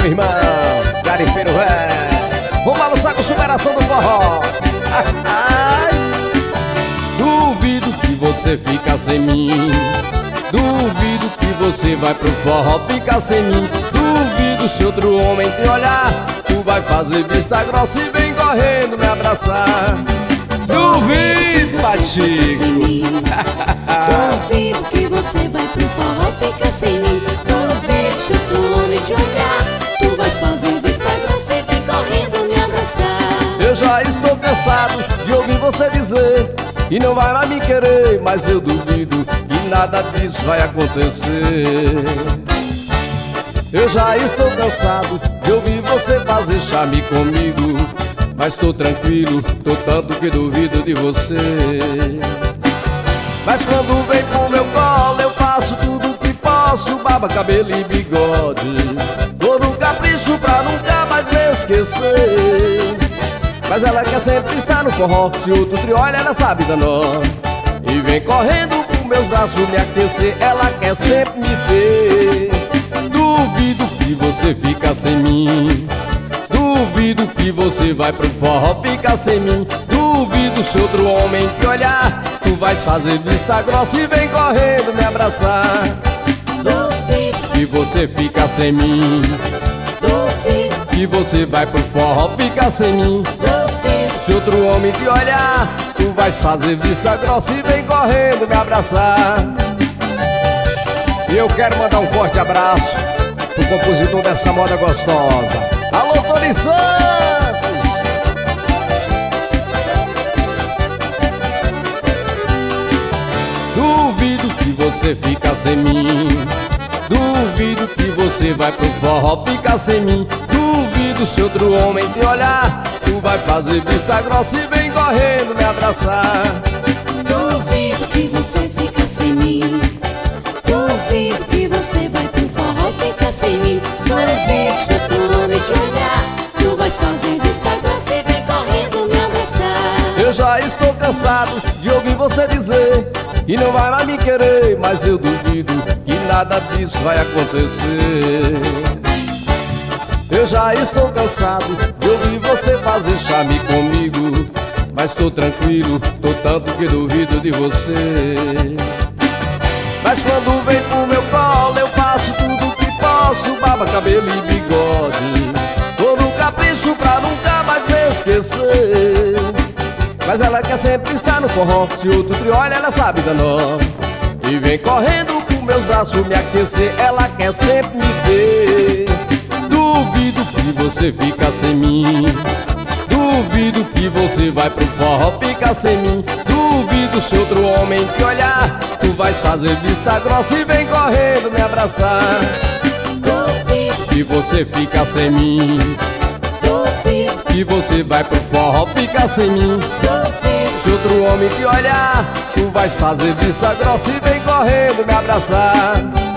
meu irmão Garifeiro, vamos balançar com superação do forró. Duvido que você fica sem mim, duvido que você vai pro forró ficar sem mim. Duvido se outro homem te olhar, tu vai fazer vista grossa e vem correndo me abraçar. Duvido, Patico. Duvido que você vai pro forró ficar sem mim. Duvido se outro homem te olhar, tu vais fazer vista grossa e vem correndo me abraçar. Eu já estou cansado de ouvir você dizer e não vai mais me querer, mas eu duvido que nada disso vai acontecer. Eu já estou cansado de ouvir você fazer charme comigo, mas tô tranquilo, tô tanto que duvido de você. Mas quando vem pro meu colo eu faço tudo que posso, barba, cabelo e bigode, tô no capricho pra nunca mais me esquecer. Mas ela quer sempre estar no forró, se outro te olha ela sabe da nó, e vem correndo com meus braços me aquecer. Ela quer sempre me ver. Duvido que você fica sem mim, duvido que você vai pro forró ficar sem mim. Duvido se outro homem te olhar, tu vais fazer vista grossa e vem correndo me abraçar. Duvido que você fica sem mim, duvido que você vai pro forró ficar sem mim. duvido Se outro homem te olhar, tu vais fazer vista grossa e vem correndo me abraçar. E eu quero mandar um forte abraço pro compositor dessa moda gostosa. Alô, Tony Santos! Duvido que você fica sem mim, duvido que você vai pro forró ficar sem mim. Duvido se outro homem te olhar, tu vai fazer vista grossa e vem correndo me abraçar. Duvido que você fica sem mim, duvido que você vai pro forró ficar sem mim. Duvido se outro homem te olhar, tu vais fazer vista grossa e vem correndo me abraçar. Eu já estou cansado de ouvir você dizer e não vai mais me querer, mas eu duvido que nada disso vai acontecer. Eu já estou cansado de ouvir você fazer charme comigo, mas tô tranquilo, tô tanto que duvido de você. Mas quando vem pro meu colo eu faço tudo que posso, barba, cabelo e bigode, tô no capricho pra nunca mais me esquecer. Mas ela quer sempre estar no forró, se outro te olha ela sabe da nó, e vem correndo com meus braços me aquecer. Ela quer sempre me ver. Duvido que você fica sem mim, duvido que você vai pro forró ficar sem mim. Duvido se outro homem te olhar, tu vais fazer vista grossa e vem correndo me abraçar. Duvido Que você fica sem mim, duvido que você vai pro forró ficar sem mim. duvido Se outro homem te olhar, tu vais fazer vista grossa e vem correndo me abraçar.